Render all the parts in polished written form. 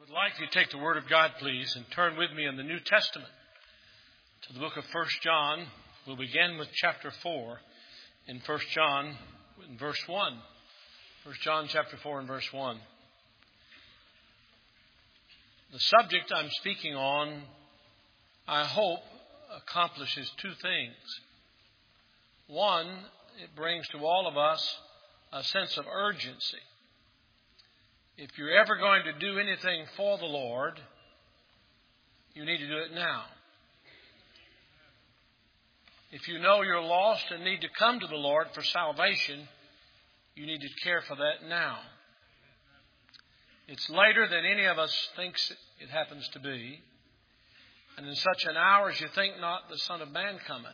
would like you to take the Word of God, please, and turn with me in the New Testament to the book of 1 John. We'll begin with chapter 4 in 1 John in verse 1. 1 John chapter 4 and verse 1. The subject I'm speaking on, I hope, accomplishes two things. One, it brings to all of us a sense of urgency. If you're ever going to do anything for the Lord, you need to do it now. If you know you're lost and need to come to the Lord for salvation, you need to care for that now. It's later than any of us thinks it happens to be. And in such an hour as you think not, the Son of Man cometh.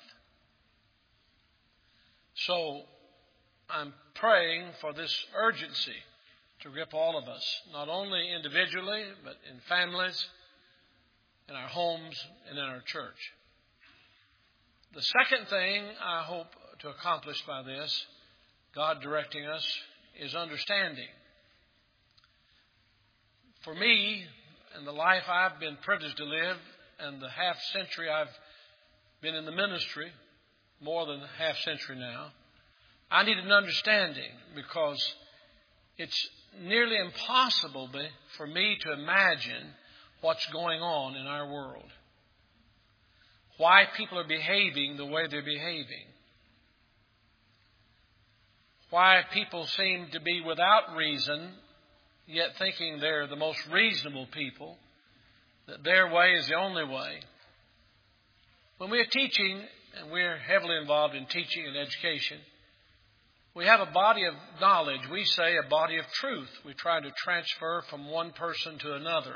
So I'm praying for this urgency to grip all of us, not only individually, but in families, in our homes, and in our church. The second thing I hope to accomplish by this, God directing us, is understanding. For me, and the life I've been privileged to live, and the half century I've been in the ministry, more than a half century now, I need an understanding because it's nearly impossible for me to imagine what's going on in our world. Why people are behaving the way they're behaving. Why people seem to be without reason, yet thinking they're the most reasonable people, that their way is the only way. When we're teaching, and we're heavily involved in teaching and education, we have a body of knowledge. We say a body of truth. We try to transfer from one person to another.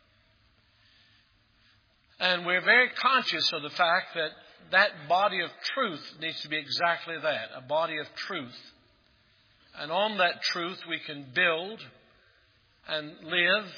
And we're very conscious of the fact that that body of truth needs to be exactly that, a body of truth. And on that truth we can build and live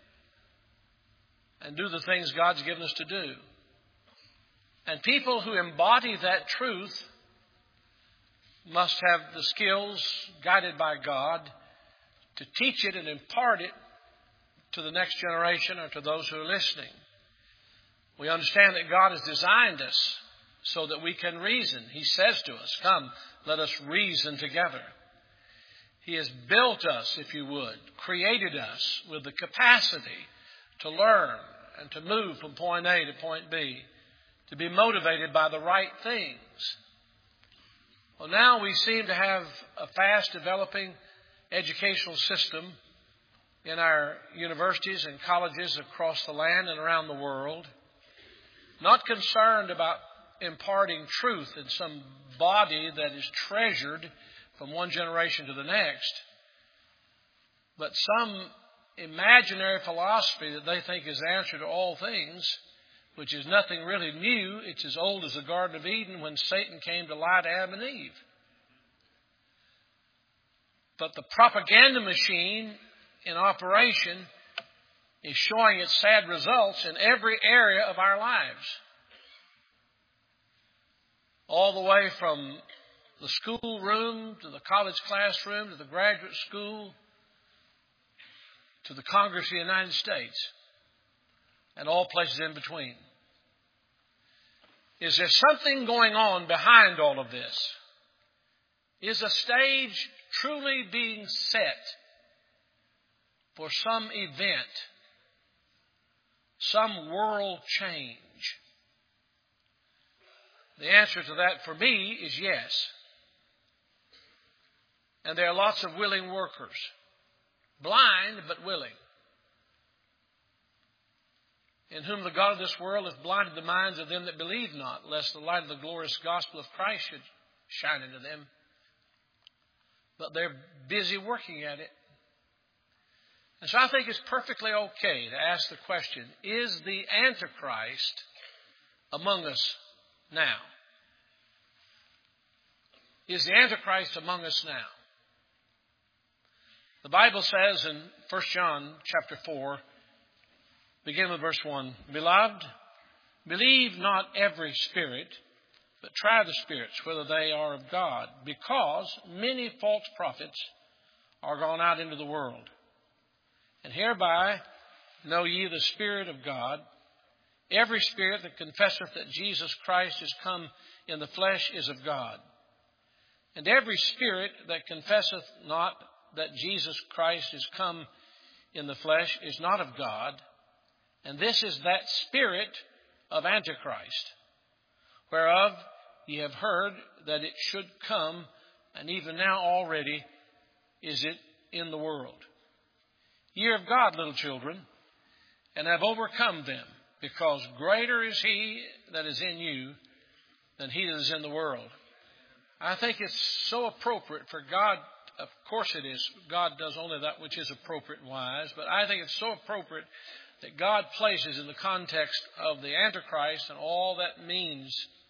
and do the things God's given us to do. And people who embody that truth must have the skills, guided by God, to teach it and impart it to the next generation or to those who are listening. We understand that God has designed us so that we can reason. He says to us, "Come, let us reason together." He has built us, if you would, created us with the capacity to learn and to move from point A to point B, to be motivated by the right things. Well, now we seem to have a fast developing educational system in our universities and colleges across the land and around the world, not concerned about imparting truth in some body that is treasured from one generation to the next, but some imaginary philosophy that they think is the answer to all things, which is nothing really new. It's as old as the Garden of Eden when Satan came to lie to Adam and Eve. But the propaganda machine in operation is showing its sad results in every area of our lives. All the way from the school room to the college classroom to the graduate school to the Congress of the United States and all places in between. Is there something going on behind all of this? Is a stage truly being set for some event, some world change? The answer to that for me is yes. And there are lots of willing workers, blind but willing, in whom the God of this world hath blinded the minds of them that believe not, lest the light of the glorious gospel of Christ should shine into them. But they're busy working at it. And so I think it's perfectly okay to ask the question, is the Antichrist among us now? Is the Antichrist among us now? The Bible says in 1 John chapter 4, begin with verse 1. Beloved, believe not every spirit, but try the spirits, whether they are of God, because many false prophets are gone out into the world. And hereby know ye the Spirit of God. Every spirit that confesseth that Jesus Christ is come in the flesh is of God. And every spirit that confesseth not that Jesus Christ is come in the flesh is not of God. And this is that spirit of Antichrist, whereof ye have heard that it should come, and even now already is it in the world. Ye are of God, little children, and have overcome them, because greater is he that is in you than he that is in the world. I think it's so appropriate for God. Of course it is. God does only that which is appropriate and wise. But I think it's so appropriate that God places in the context of the Antichrist and all that means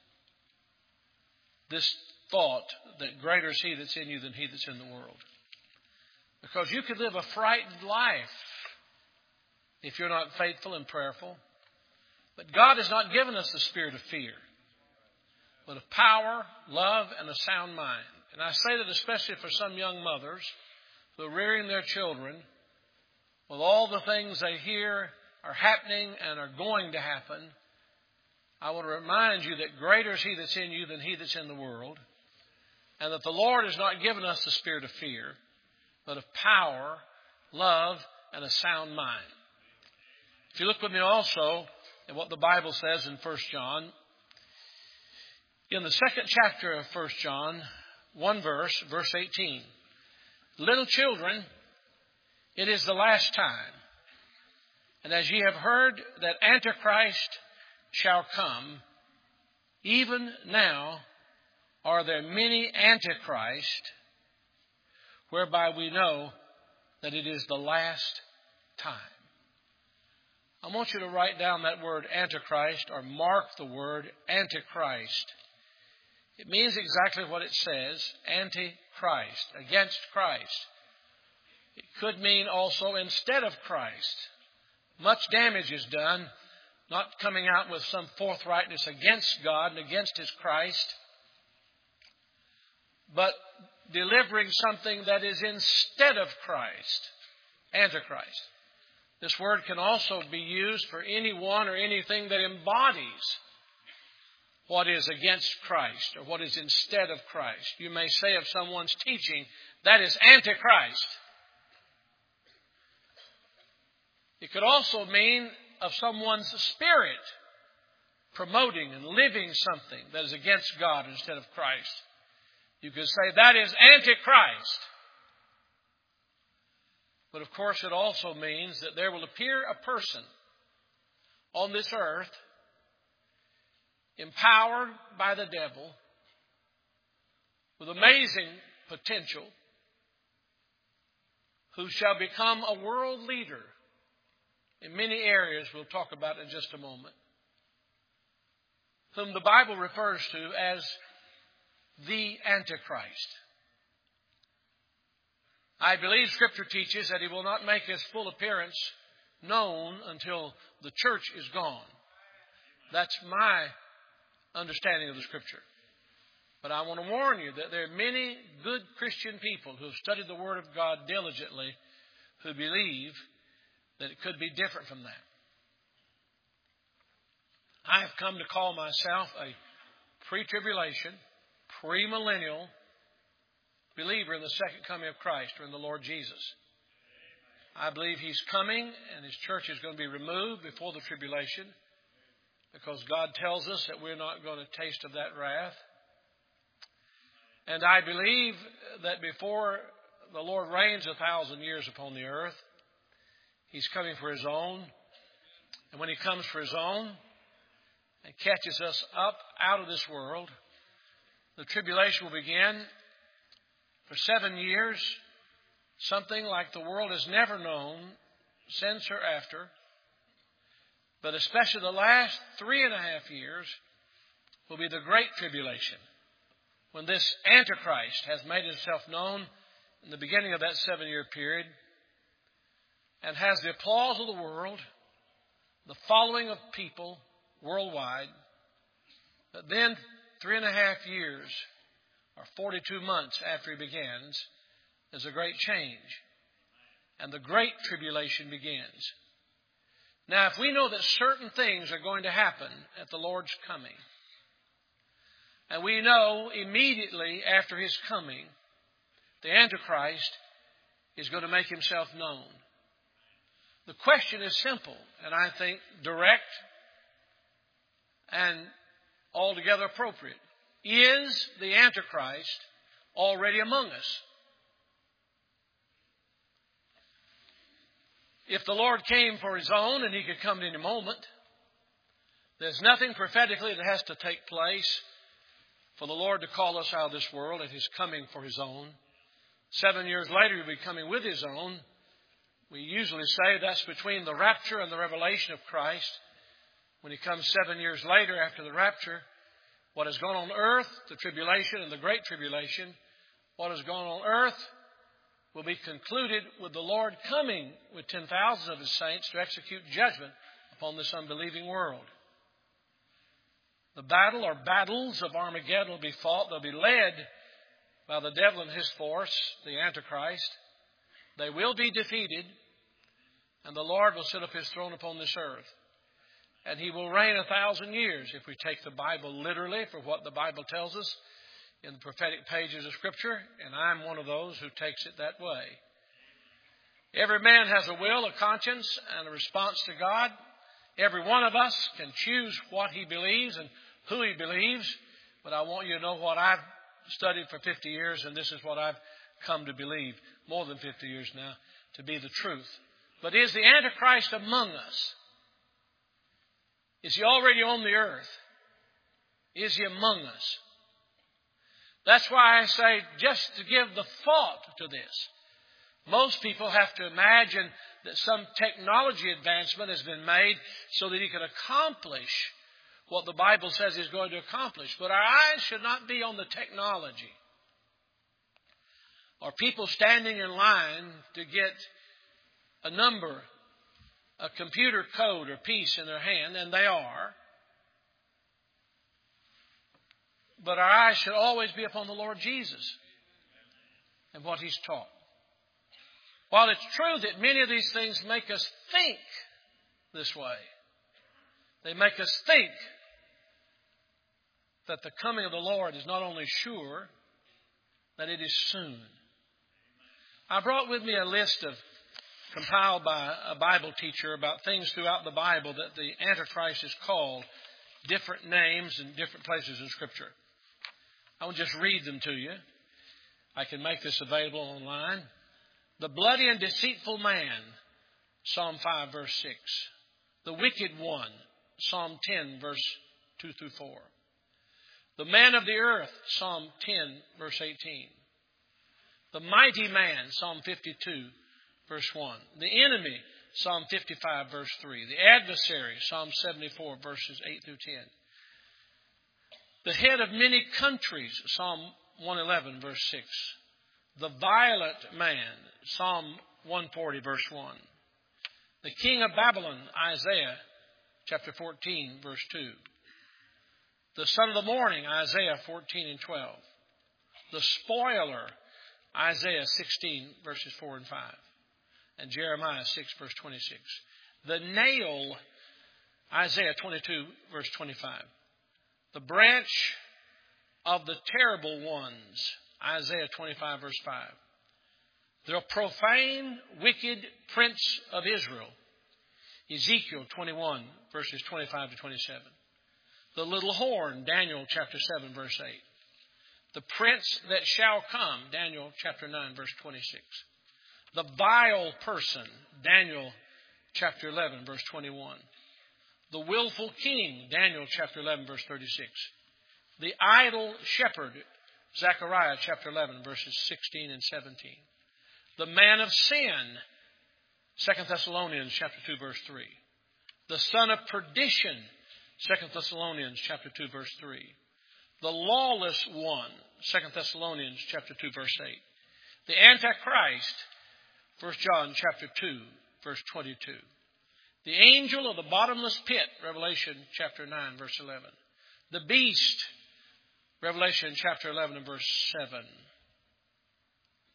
this thought that greater is he that's in you than he that's in the world. Because you could live a frightened life if you're not faithful and prayerful. But God has not given us the spirit of fear, but of power, love, and a sound mind. And I say that especially for some young mothers who are rearing their children with all the things they hear are happening and are going to happen. I want to remind you that greater is he that's in you than he that's in the world, and that the Lord has not given us the spirit of fear, but of power, love, and a sound mind. If you look with me also at what the Bible says in 1 John, in the second chapter of 1 John, one verse, verse 18. Little children, it is the last time. And as ye have heard that Antichrist shall come, even now are there many Antichrists, whereby we know that it is the last time. I want you to write down that word Antichrist, or mark the word Antichrist. It means exactly what it says, anti-Christ, against Christ. It could mean also instead of Christ. Much damage is done, not coming out with some forthrightness against God and against His Christ, but delivering something that is instead of Christ, Antichrist. This word can also be used for anyone or anything that embodies what is against Christ or what is instead of Christ. You may say of someone's teaching, that is Antichrist. It could also mean of someone's spirit promoting and living something that is against God instead of Christ. You could say that is Antichrist. But of course it also means that there will appear a person on this earth empowered by the devil with amazing potential, who shall become a world leader in many areas we'll talk about in just a moment, whom the Bible refers to as the Antichrist. I believe Scripture teaches that he will not make his full appearance known until the church is gone. That's my understanding of the Scripture. But I want to warn you that there are many good Christian people who have studied the Word of God diligently who believe that it could be different from that. I have come to call myself a pre-tribulation, premillennial believer in the second coming of Christ or in the Lord Jesus. I believe He's coming and His church is going to be removed before the tribulation, because God tells us that we're not going to taste of that wrath. And I believe that before the Lord reigns 1,000 years upon the earth, He's coming for His own. And when He comes for His own and catches us up out of this world, the tribulation will begin for 7 years, something like the world has never known since or after. But especially the last 3.5 years will be the great tribulation, when this Antichrist has made himself known in the beginning of that 7-year period and has the applause of the world, the following of people worldwide. But then 3.5 years or 42 months after he begins, there's a great change, and the great tribulation begins. Now, if we know that certain things are going to happen at the Lord's coming, and we know immediately after His coming, the Antichrist is going to make himself known. The question is simple, and I think direct and altogether appropriate. Is the Antichrist already among us? If the Lord came for His own, and He could come at any moment, there's nothing prophetically that has to take place for the Lord to call us out of this world at His coming for His own. 7 years later, He'll be coming with His own. We usually say that's between the rapture and the revelation of Christ. When He comes 7 years later after the rapture, what has gone on earth, the tribulation and the great tribulation, what has gone on earth will be concluded with the Lord coming with 10,000 of His saints to execute judgment upon this unbelieving world. The battle or battles of Armageddon will be fought. They'll be led by the devil and his force, the Antichrist. They will be defeated, and the Lord will sit up His throne upon this earth. And He will reign 1,000 years if we take the Bible literally for what the Bible tells us in the prophetic pages of Scripture, and I'm one of those who takes it that way. Every man has a will, a conscience, and a response to God. Every one of us can choose what he believes and who he believes, but I want you to know what I've studied for 50 years, and this is what I've come to believe, more than 50 years now, to be the truth. But is the Antichrist among us? Is he already on the earth? Is he among us? That's why I say, just to give the thought to this, most people have to imagine that some technology advancement has been made so that he can accomplish what the Bible says he's going to accomplish. But our eyes should not be on the technology, or people standing in line to get a number, a computer code or piece in their hand, and they are. But our eyes should always be upon the Lord Jesus and what He's taught. While it's true that many of these things make us think this way, they make us think that the coming of the Lord is not only sure, that it is soon. I brought with me a list compiled by a Bible teacher about things throughout the Bible that the Antichrist is called, different names in different places in Scripture. I will just read them to you. I can make this available online. The bloody and deceitful man, Psalm 5, verse 6. The wicked one, Psalm 10, verse 2 through 4. The man of the earth, Psalm 10, verse 18. The mighty man, Psalm 52, verse 1. The enemy, Psalm 55, verse 3. The adversary, Psalm 74, verses 8 through 10. The head of many countries, Psalm 111, verse 6. The violent man, Psalm 140, verse 1. The king of Babylon, Isaiah, chapter 14, verse 2. The son of the morning, Isaiah 14 and 12. The spoiler, Isaiah 16, verses 4 and 5. And Jeremiah 6, verse 26. The nail, Isaiah 22, verse 25. The branch of the terrible ones, Isaiah 25, verse 5. The profane, wicked prince of Israel, Ezekiel 21, verses 25 to 27. The little horn, Daniel chapter 7, verse 8. The prince that shall come, Daniel chapter 9, verse 26. The vile person, Daniel chapter 11, verse 21. The willful king, Daniel chapter 11, verse 36. The idle shepherd, Zechariah chapter 11, verses 16 and 17. The man of sin, 2 Thessalonians chapter 2, verse 3. The son of perdition, 2 Thessalonians chapter 2, verse 3. The lawless one, 2 Thessalonians chapter 2, verse 8. The Antichrist, 1 John chapter 2, verse 22. The angel of the bottomless pit, Revelation chapter 9, verse 11. The beast, Revelation chapter 11 and verse 7.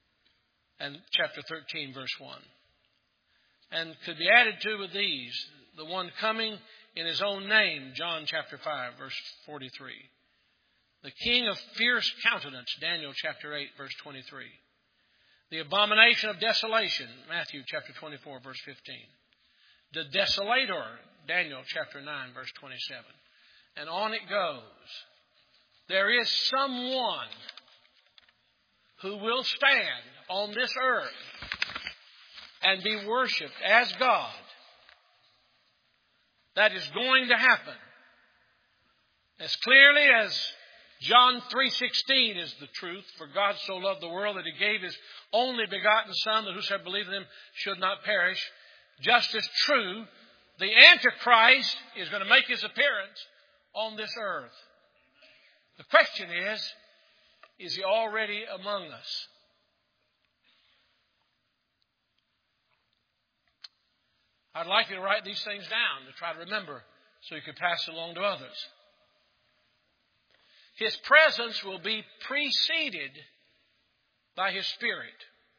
And chapter 13, verse 1. And could be added to with these, the one coming in his own name, John chapter 5, verse 43. The king of fierce countenance, Daniel chapter 8, verse 23. The abomination of desolation, Matthew chapter 24, verse 15. The desolator, Daniel chapter 9, verse 27. And on it goes. There is someone who will stand on this earth and be worshipped as God. That is going to happen. As clearly as John 3:16 is the truth. For God so loved the world that He gave His only begotten Son, that whosoever believeth in Him should not perish. Just as true, the Antichrist is going to make his appearance on this earth. The question is he already among us? I'd like you to write these things down to try to remember so you can pass it along to others. His presence will be preceded by His Spirit.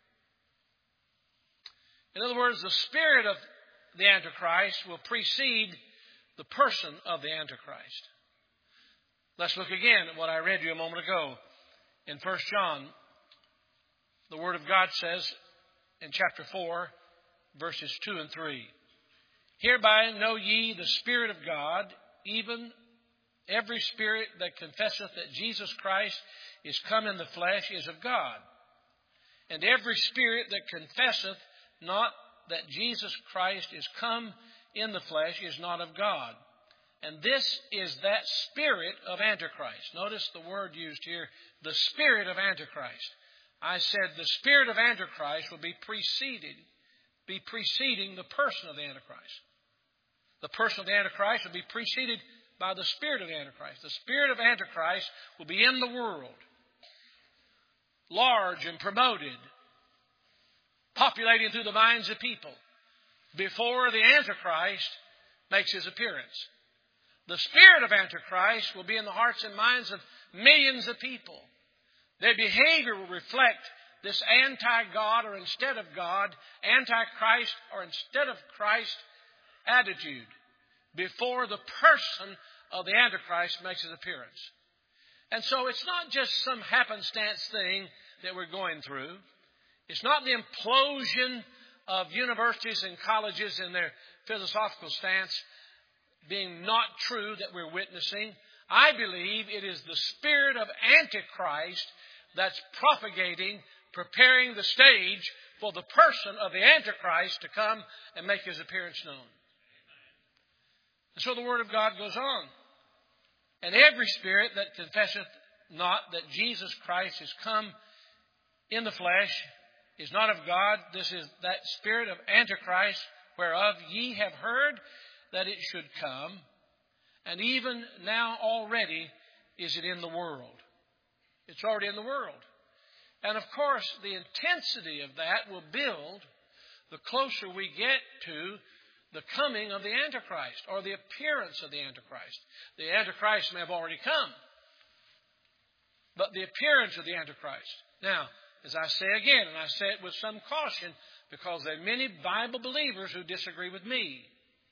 In other words, the spirit of the Antichrist will precede the person of the Antichrist. Let's look again at what I read you a moment ago. In 1 John, the Word of God says in chapter 4, verses 2 and 3, Hereby know ye the Spirit of God, even every spirit that confesseth that Jesus Christ is come in the flesh is of God. And every spirit that confesseth not that Jesus Christ is come in the flesh is not of God. And this is that spirit of Antichrist. Notice the word used here, the spirit of Antichrist. I said the spirit of Antichrist will be preceding the person of the Antichrist. The person of the Antichrist will be preceded by the spirit of the Antichrist. The spirit of Antichrist will be in the world, large and promoted, populating through the minds of people before the Antichrist makes his appearance. The spirit of Antichrist will be in the hearts and minds of millions of people. Their behavior will reflect this anti-God or instead of God, anti-Christ or instead of Christ attitude before the person of the Antichrist makes his appearance. And so it's not just some happenstance thing that we're going through. It's not the implosion of universities and colleges in their philosophical stance being not true that we're witnessing. I believe it is the spirit of Antichrist that's propagating, preparing the stage for the person of the Antichrist to come and make his appearance known. And so the Word of God goes on. And every spirit that confesseth not that Jesus Christ is come in the flesh is not of God. This is that spirit of Antichrist, whereof ye have heard that it should come, and even now already is it in the world. It's already in the world. And of course, the intensity of that will build the closer we get to the coming of the Antichrist, or the appearance of the Antichrist. The Antichrist may have already come, but the appearance of the Antichrist. Now, as I say again, and I say it with some caution, because there are many Bible believers who disagree with me.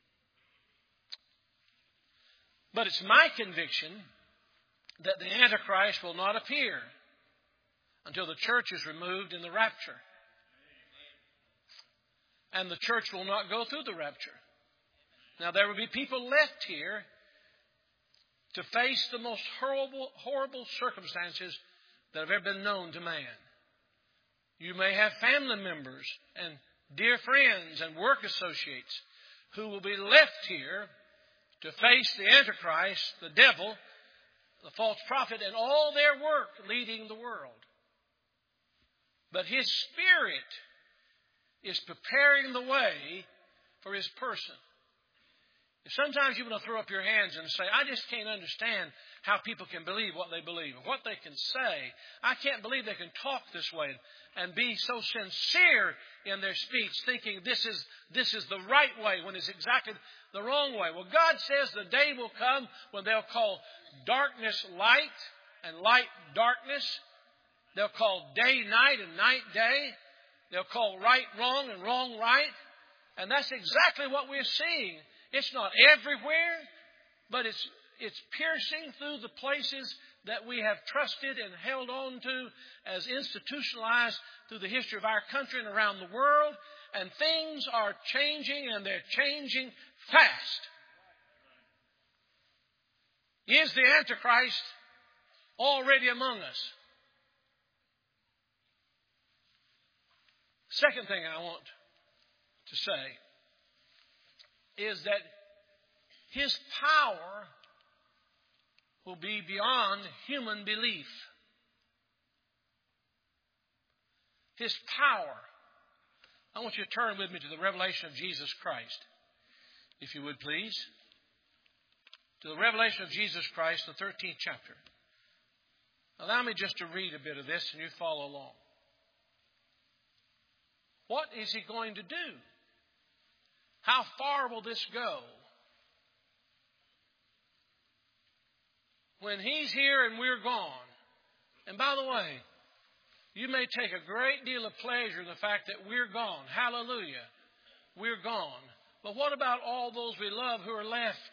But it's my conviction that the Antichrist will not appear until the church is removed in the rapture. And the church will not go through the rapture. Now, there will be people left here to face the most horrible circumstances that have ever been known to man. You may have family members and dear friends and work associates who will be left here to face the Antichrist, the devil, the false prophet, and all their work leading the world. But his spirit is preparing the way for his person. If sometimes you want to throw up your hands and say, I just can't understand how people can believe what they believe, or what they can say. I can't believe they can talk this way and be so sincere in their speech, thinking this is the right way when it's exactly the wrong way. Well, God says the day will come when they'll call darkness light and light darkness. They'll call day night and night day. They'll call right wrong and wrong right. And that's exactly what we're seeing It's not everywhere, but it's piercing through the places that we have trusted and held on to as institutionalized through the history of our country and around the world. And things are changing, and they're changing fast. Is the Antichrist already among us? Second thing I want to say is that his power will be beyond human belief. His power. I want you to turn with me to the revelation of Jesus Christ, if you would please. To the revelation of Jesus Christ, the 13th chapter. Allow me just to read a bit of this and you follow along. What is he going to do? How far will this go? When he's here and we're gone. And by the way, you may take a great deal of pleasure in the fact that we're gone. Hallelujah. We're gone. But what about all those we love who are left?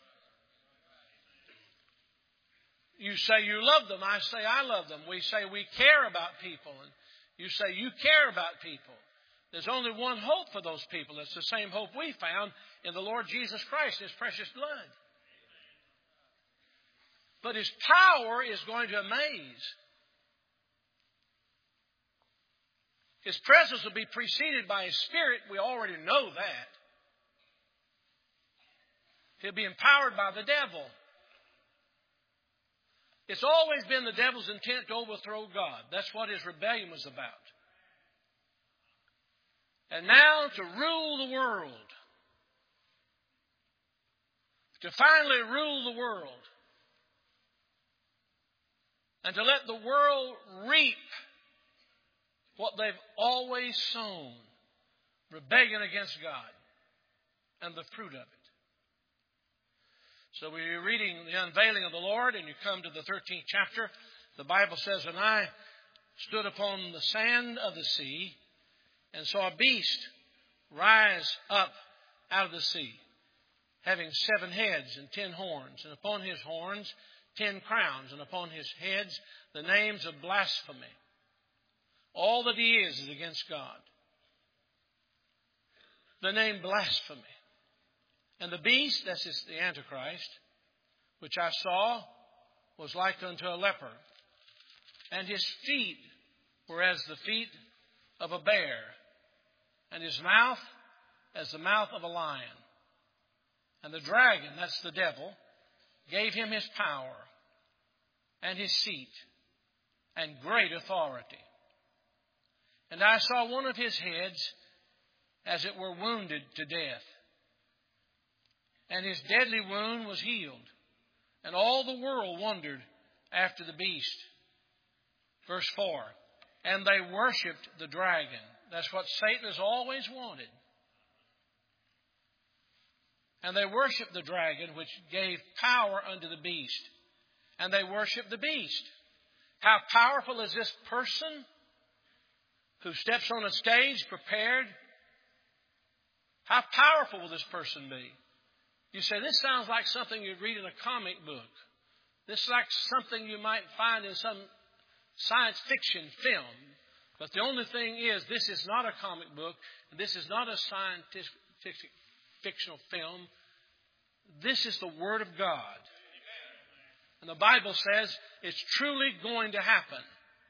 You say you love them. I say I love them. We say we care about people. And you say you care about people. There's only one hope for those people. It's the same hope we found in the Lord Jesus Christ, His precious blood. But His power is going to amaze. His presence will be preceded by His Spirit. We already know that. He'll be empowered by the devil. It's always been the devil's intent to overthrow God. That's what his rebellion was about. And now to rule the world. To finally rule the world. And to let the world reap what they've always sown. Rebellion against God. And the fruit of it. So we're reading the unveiling of the Lord, and you come to the 13th chapter. The Bible says, "And I stood upon the sand of the sea, and saw a beast rise up out of the sea, having 7 heads and 10 horns, and upon his horns 10 crowns, and upon his heads the names of blasphemy. All that he is against God." The name blasphemy. And the beast, that's the Antichrist, which I saw, was like unto a leper. And his feet were as the feet of a bear, and his mouth as the mouth of a lion. And the dragon, that's the devil, gave him his power and his seat and great authority. And I saw one of his heads as it were wounded to death. And his deadly wound was healed. And all the world wondered after the beast. Verse 4. And they worshipped the dragon. That's what Satan has always wanted. And they worshipped the dragon, which gave power unto the beast. And they worshipped the beast. How powerful is this person who steps on a stage prepared? How powerful will this person be? You say, this sounds like something you'd read in a comic book. This is like something you might find in some science fiction film. But the only thing is, this is not a comic book. This is not a scientific fictional film. This is the Word of God. And the Bible says it's truly going to happen.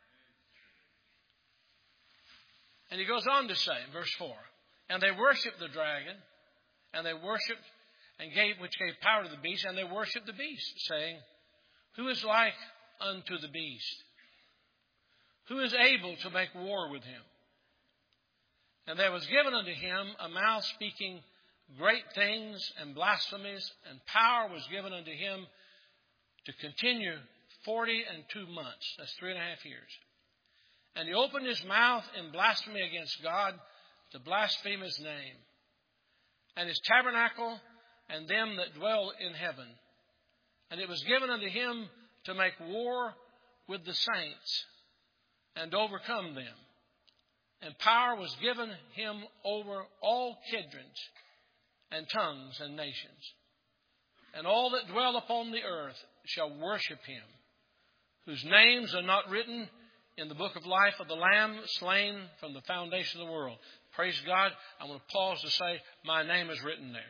And he goes on to say in verse 4, and they worshipped the dragon, and they worshipped which gave power to the beast, and they worshipped the beast, saying, who is like unto the beast? Who is able to make war with him? And there was given unto him a mouth speaking great things and blasphemies, and power was given unto him to continue 42 months. That's 3.5 years. And he opened his mouth in blasphemy against God, to blaspheme his name, and his tabernacle, and them that dwell in heaven. And it was given unto him to make war with the saints, and overcome them. And power was given him over all kindreds, and tongues and nations. And all that dwell upon the earth shall worship him, whose names are not written in the book of life of the Lamb slain from the foundation of the world. Praise God. I want to pause to say, my name is written there.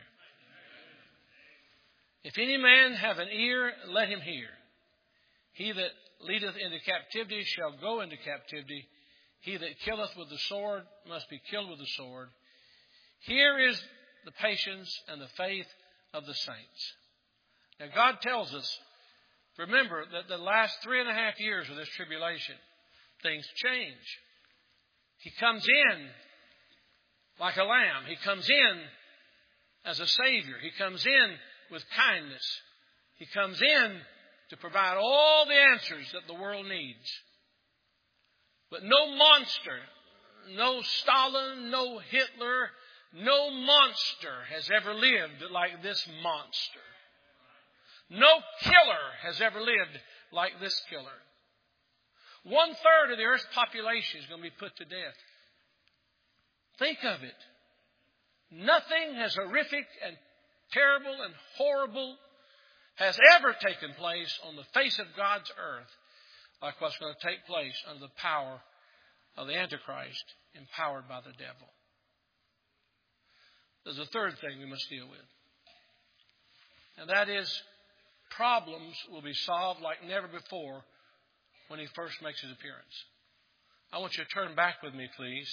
If any man have an ear, let him hear. He that leadeth into captivity shall go into captivity. He that killeth with the sword must be killed with the sword. Here is the patience and the faith of the saints. Now God tells us, remember that the last 3.5 years of this tribulation, things change. He comes in like a lamb. He comes in as a Savior. He comes in with kindness. He comes in to provide all the answers that the world needs. But no monster, no Stalin, no Hitler, no monster has ever lived like this monster. No killer has ever lived like this killer. 1/3 of the earth's population is going to be put to death. Think of it. Nothing as horrific and terrible and horrible has ever taken place on the face of God's earth like what's going to take place under the power of the Antichrist, empowered by the devil. There's a third thing we must deal with. And that is, problems will be solved like never before when he first makes his appearance. I want you to turn back with me, please,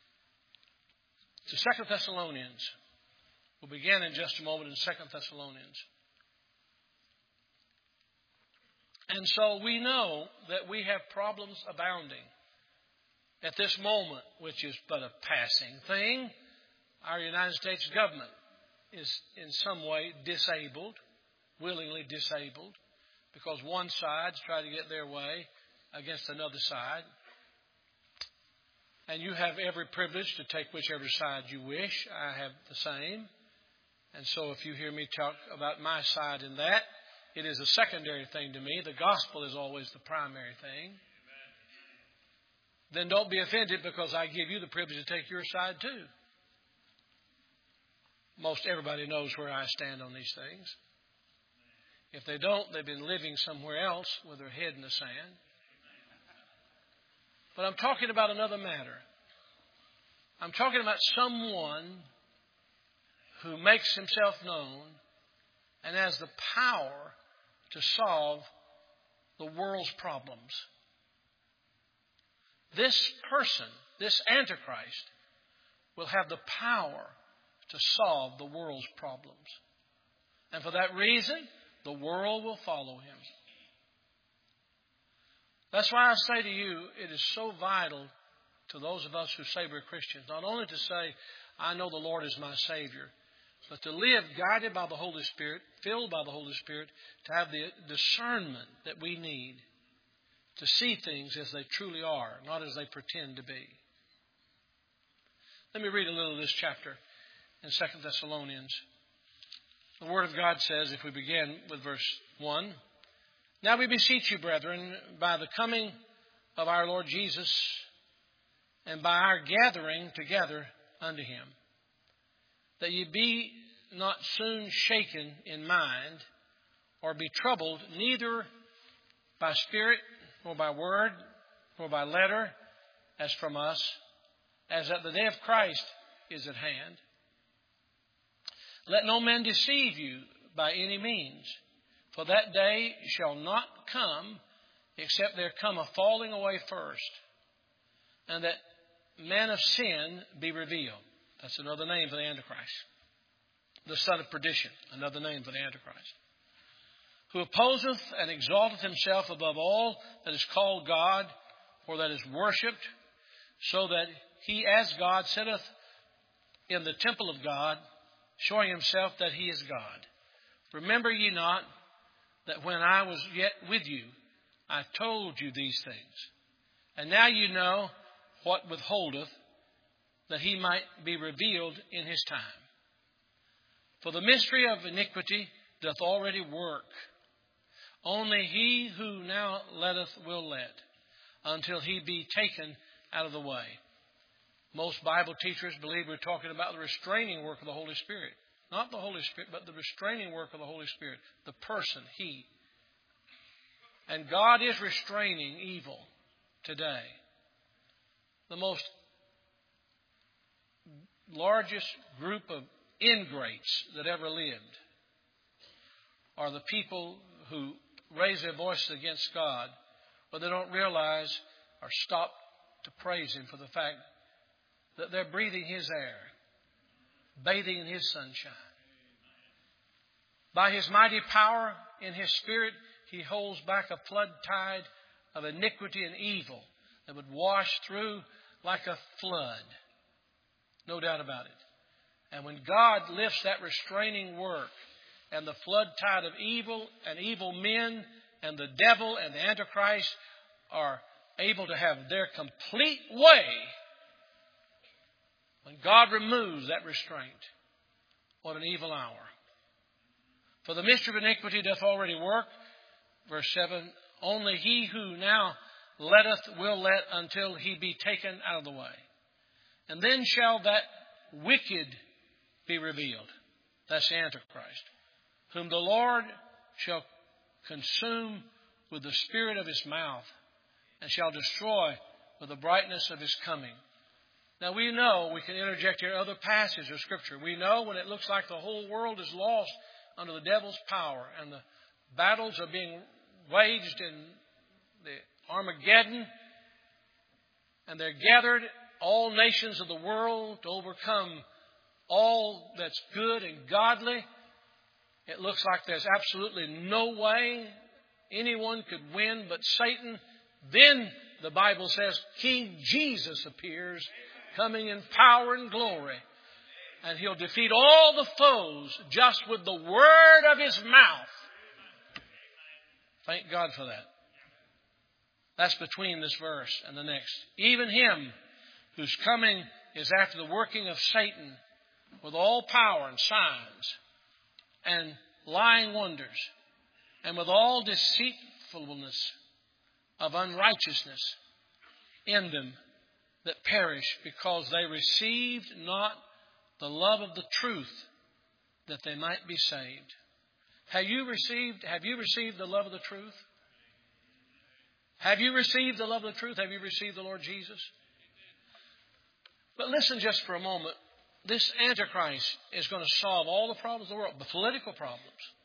to 2 Thessalonians. We'll begin in just a moment in 2 Thessalonians. And so we know that we have problems abounding at this moment, which is but a passing thing. Our United States government is in some way disabled, willingly disabled, because one side's trying to get their way against another side. And you have every privilege to take whichever side you wish. I have the same. And so if you hear me talk about my side in that, it is a secondary thing to me. The gospel is always the primary thing. Then don't be offended because I give you the privilege to take your side too. Most everybody knows where I stand on these things. If they don't, they've been living somewhere else with their head in the sand. But I'm talking about another matter. I'm talking about someone who makes himself known and has the power to solve the world's problems. This person, this Antichrist, will have the power to solve the world's problems. And for that reason, the world will follow him. That's why I say to you, it is so vital to those of us who say we're Christians, not only to say, I know the Lord is my Savior, but to live guided by the Holy Spirit, filled by the Holy Spirit, to have the discernment that we need to see things as they truly are, not as they pretend to be. Let me read a little of this chapter in 2 Thessalonians. The Word of God says, if we begin with verse 1, Now we beseech you, brethren, by the coming of our Lord Jesus and by our gathering together unto him, that ye be not soon shaken in mind, or be troubled, neither by spirit, nor by word, nor by letter, as from us, as that the day of Christ is at hand. Let no man deceive you by any means, for that day shall not come, except there come a falling away first, and that man of sin be revealed. That's another name for the Antichrist. The son of perdition, another name for the Antichrist. Who opposeth and exalteth himself above all that is called God, or that is worshipped, so that he as God sitteth in the temple of God, showing himself that he is God. Remember ye not that when I was yet with you, I told you these things. And now you know what withholdeth, that he might be revealed in his time. For the mystery of iniquity doth already work. Only he who now letteth will let, until he be taken out of the way. Most Bible teachers believe we're talking about the restraining work of the Holy Spirit. Not the Holy Spirit, but the restraining work of the Holy Spirit. The person, He. And God is restraining evil today. The most largest group of ingrates that ever lived are the people who raise their voices against God, but they don't realize or stop to praise Him for the fact that they're breathing His air, bathing in His sunshine. By His mighty power in His Spirit, He holds back a flood tide of iniquity and evil that would wash through like a flood. No doubt about it. And when God lifts that restraining work, and the flood tide of evil and evil men and the devil and the Antichrist are able to have their complete way, when God removes that restraint, what an evil hour. For the mystery of iniquity doth already work. Verse 7, only he who now letteth will let until he be taken out of the way. And then shall that wicked be revealed. That's the Antichrist, whom the Lord shall consume with the spirit of His mouth, and shall destroy with the brightness of His coming. Now we know, we can interject here other passages of Scripture. We know when it looks like the whole world is lost under the devil's power, and the battles are being waged in the Armageddon, and they're gathered, all nations of the world, to overcome all that's good and godly. It looks like there's absolutely no way anyone could win but Satan. Then the Bible says King Jesus appears, coming in power and glory. And He'll defeat all the foes just with the word of His mouth. Thank God for that. That's between this verse and the next. Even Him whose coming is after the working of Satan with all power and signs and lying wonders, and with all deceitfulness of unrighteousness in them that perish, because they received not the love of the truth, that they might be saved. Have you received the love of the truth? Have you received the love of the truth? Have you received the Lord Jesus? But listen just for a moment. This Antichrist is going to solve all the problems of the world, the political problems.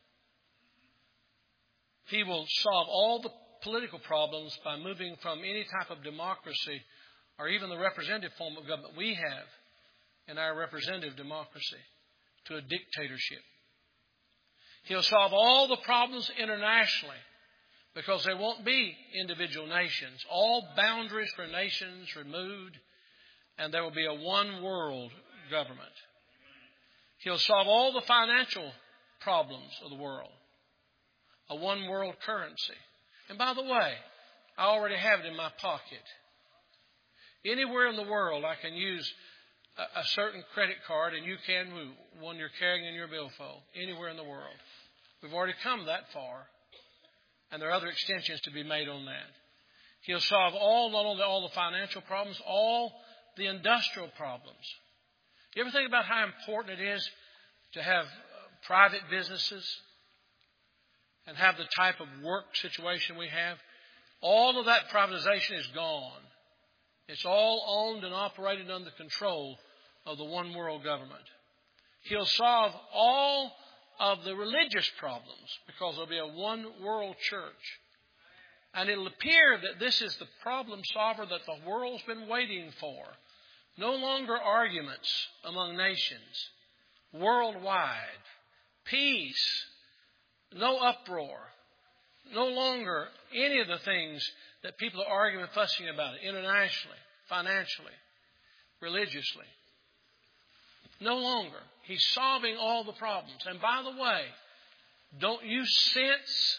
He will solve all the political problems by moving from any type of democracy or even the representative form of government we have in our representative democracy to a dictatorship. He'll solve all the problems internationally because there won't be individual nations. All boundaries for nations removed, and there will be a one world government. He'll solve all the financial problems of the world. A one world currency. And by the way, I already have it in my pocket. Anywhere in the world I can use a certain credit card, and you can one you're carrying in your billfold. Anywhere in the world. We've already come that far. And there are other extensions to be made on that. He'll solve not only all the financial problems, all the industrial problems. You ever think about how important it is to have private businesses and have the type of work situation we have? All of that privatization is gone. It's all owned and operated under control of the one world government. He'll solve all of the religious problems because there'll be a one world church. And it'll appear that this is the problem solver that the world's been waiting for. No longer arguments among nations. Worldwide. Peace. No uproar. No longer any of the things that people are arguing and fussing about internationally, financially, religiously. No longer. He's solving all the problems. And by the way, don't you sense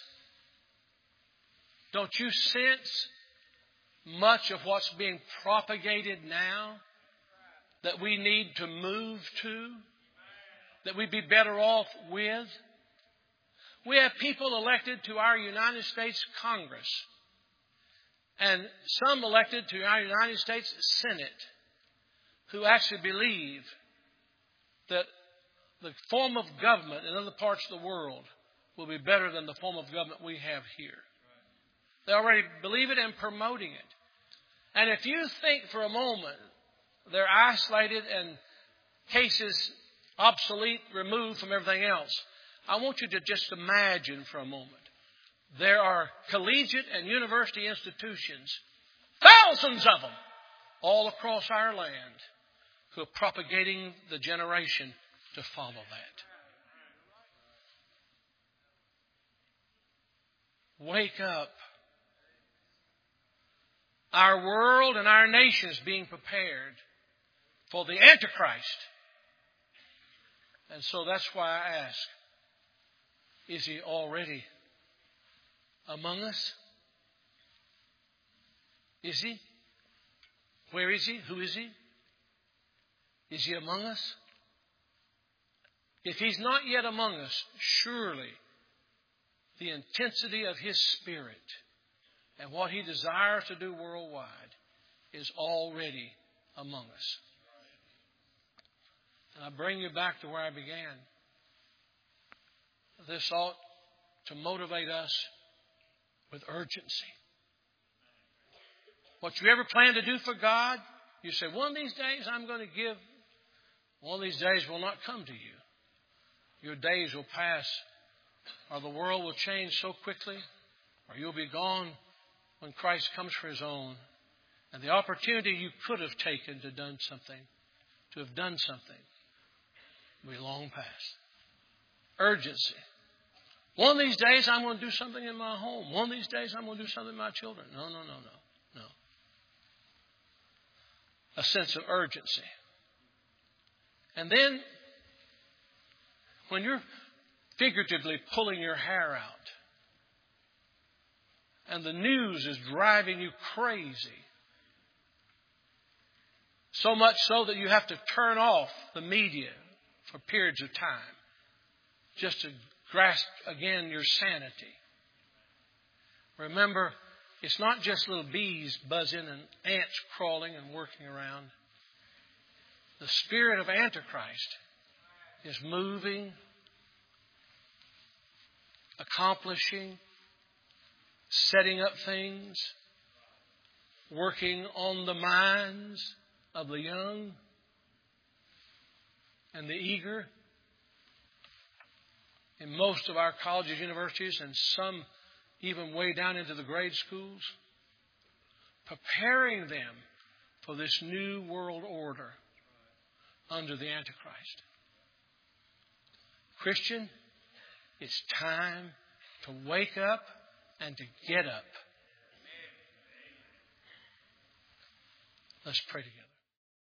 much of what's being propagated now that we need to move to, that we'd be better off with? We have people elected to our United States Congress and some elected to our United States Senate who actually believe that the form of government in other parts of the world will be better than the form of government we have here. They already believe it and promoting it. And if you think for a moment they're isolated and cases obsolete, removed from everything else, I want you to just imagine for a moment. There are collegiate and university institutions, thousands of them, all across our land, who are propagating the generation to follow that. Wake up. Our world and our nation is being prepared for the Antichrist. And so that's why I ask, is he already among us? Is he? Where is he? Who is he? Is he among us? If he's not yet among us, surely the intensity of his Spirit and what he desires to do worldwide is already among us. And I bring you back to where I began. This ought to motivate us with urgency. What you ever plan to do for God, you say, one of these days I'm going to give. One of these days will not come to you. Your days will pass, or the world will change so quickly, or you'll be gone when Christ comes for his own. And the opportunity you could have taken to have done something, will be long past. Urgency. One of these days I'm going to do something in my home. One of these days I'm going to do something with my children. No. A sense of urgency. And then, when you're figuratively pulling your hair out, and the news is driving you crazy, so much so that you have to turn off the media for periods of time, just to grasp again your sanity. Remember, it's not just little bees buzzing and ants crawling and working around. The spirit of Antichrist is moving, accomplishing, setting up things, working on the minds of the young and the eager. In most of our colleges, universities, and some even way down into the grade schools, preparing them for this new world order under the Antichrist. Christian, it's time to wake up and to get up. Let's pray together.